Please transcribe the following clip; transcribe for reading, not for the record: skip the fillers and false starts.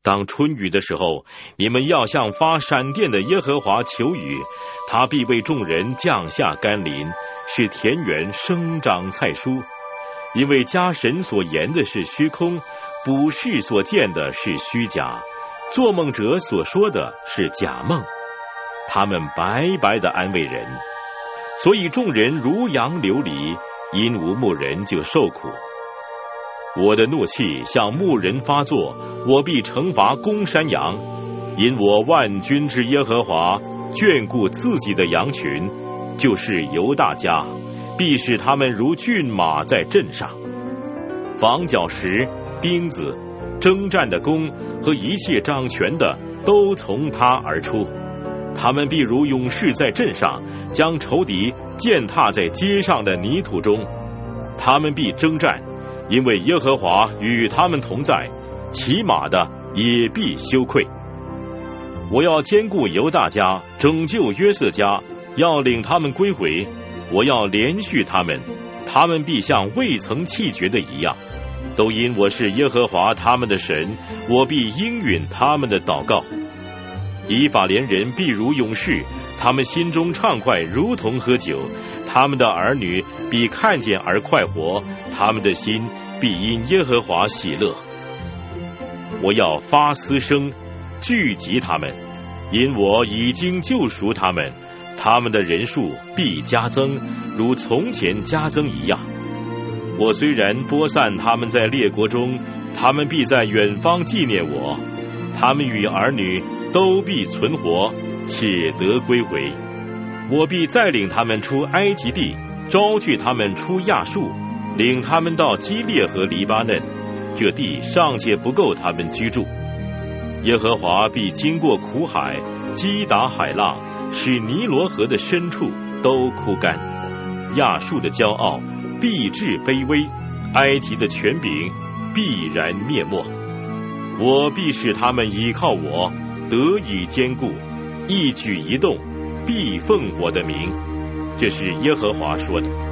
当春雨的时候，你们要向发闪电的耶和华求雨，他必为众人降下甘霖，使田园生长菜蔬。因为家神所言的是虚空，卜士所见的是虚假，做梦者所说的是假梦。他们白白的安慰人，所以众人如羊流离，因无牧人就受苦。我的怒气向牧人发作，我必惩罚公山羊，因我万军之耶和华眷顾自己的羊群，就是犹大家，必使他们如骏马在阵上。房角石、钉子、征战的弓和一切掌权的都从他而出，他们必如勇士在阵上，将仇敌践踏在街上的泥土中。他们必征战，因为耶和华与他们同在，骑马的也必羞愧。我要兼顾犹大家，拯救约瑟家，要领他们归回。我要连续他们，他们必像未曾弃绝的一样。都因我是耶和华他们的神，我必应允他们的祷告。以法莲人必如勇士，他们心中畅快，如同喝酒。他们的儿女必看见而快活，他们的心必因耶和华喜乐。我要发嘶声聚集他们，因我已经救赎他们，他们的人数必加增，如从前加增一样。我虽然播散他们在列国中，他们必在远方纪念我，他们与儿女都必存活，且得归回。我必再领他们出埃及地，招聚他们出亚述，领他们到基列和黎巴嫩，这地尚且不够他们居住。耶和华必经过苦海，击打海浪，使尼罗河的深处都枯干。亚述的骄傲必至卑微，埃及的权柄必然灭没。我必使他们倚靠我，得以坚固，一举一动必奉我的名。这是耶和华说的。